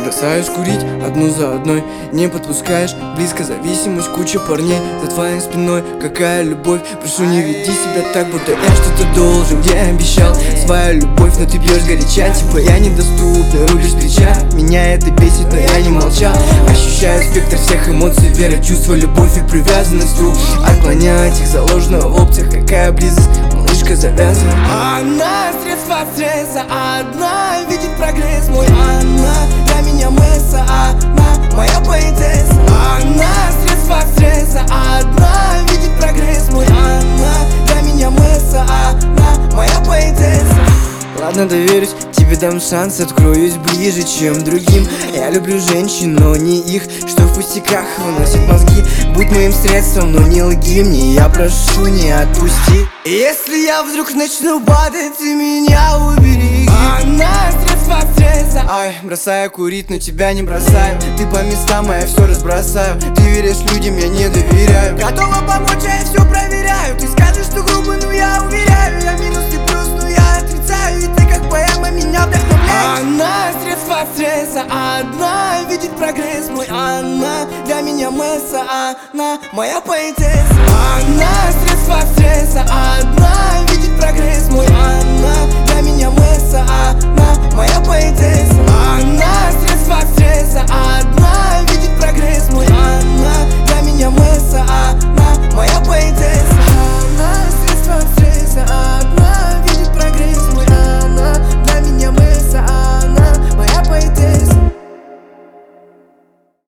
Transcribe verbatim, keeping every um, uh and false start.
Бросаешь курить одну за одной, не подпускаешь близко, зависимость, куча парней за твоей спиной. Какая любовь, прошу, не веди себя так, будто я что-то должен. Где обещал свою любовь, но ты бьешь горяча, типа я недоступный, рубишь плеча. Меня это бесит, но я не молчал. Ощущаю спектр всех эмоций, вера, чувство, любовь и привязанность. Ру отклонять их заложено в опциях. Какая близость, малышка, завязана. Она средства стресса, одна видит прогресс мой. Она для меня мыса, она моя поэтесса. Она средства стресса, одна видит прогресс мой. Она для меня мыса, она моя поэтесса. Ладно, доверюсь, тебе дам шанс, откроюсь ближе, чем другим. Я люблю женщин, но не их, что в пустяках выносит мозги. Будь моим средством, но не лги мне, я прошу, не отпусти. Если я вдруг начну падать, ты меня убери. Она средства стресса. Ай, бросаю курить, но тебя не бросаю. Ты по местам, а я все разбросаю. Ты веришь людям, я не доверяю. Готова помочь, а я все проверяю. Ты скажешь, что грубо, но я уверяю. Я минус, ты плюс, но я отрицаю. И ты как поэма меня вдохновляешь. Она средства стресса, одна видит прогресс мой. Она для меня мыса, она моя поэтесса. Она средства стресса, одна видит прогресс мой. Она для меня мыса, она моя поэтесса.